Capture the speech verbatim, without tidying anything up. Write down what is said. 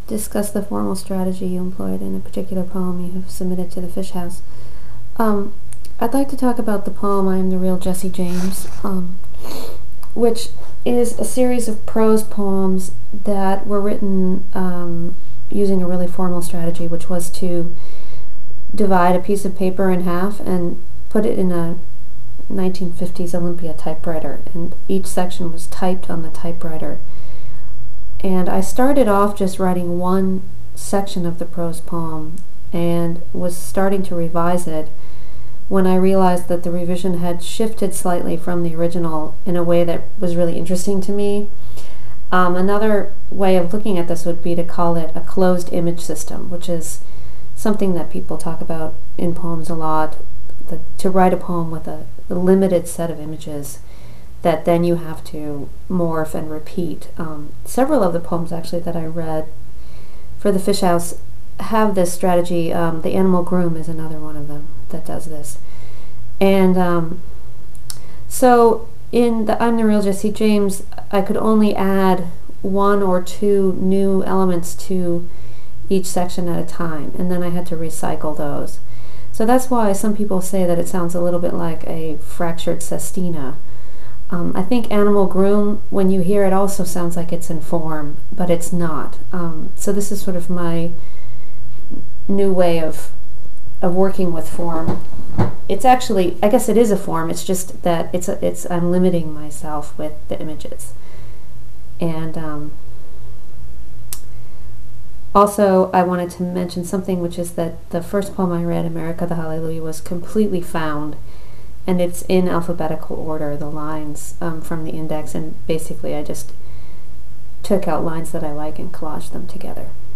discuss the formal strategy you employed in a particular poem you have submitted to the Fish House. Um, I'd like to talk about the poem I Am the Real Jesse James, um, which is a series of prose poems that were written um, using a really formal strategy, which was to divide a piece of paper in half and put it in a nineteen fifties Olympia typewriter, and each section was typed on the typewriter. And I started off just writing one section of the prose poem and was starting to revise it when I realized that the revision had shifted slightly from the original in a way that was really interesting to me. Um, another way of looking at this would be to call it a closed image system, which is something that people talk about in poems a lot, the, to write a poem with a, a limited set of images that then you have to morph and repeat. Um, several of the poems actually that I read for the Fish House have this strategy. Um, The Animal Groom is another one of them that does this. And um, so in the I'm the Real Jesse James, I could only add one or two new elements to each section at a time, and then I had to recycle those. So that's why some people say that it sounds a little bit like a fractured sestina. Um, I think Animal Groom, when you hear it, also sounds like it's in form, but it's not. Um, so this is sort of my new way of of working with form. It's actually, I guess it is a form, it's just that it's a, it's I'm limiting myself with the images. And um, also I wanted to mention something, which is that the first poem I read, America the Hallelujah, was completely found, and it's in alphabetical order, the lines um, from the index, and basically I just took out lines that I like and collaged them together.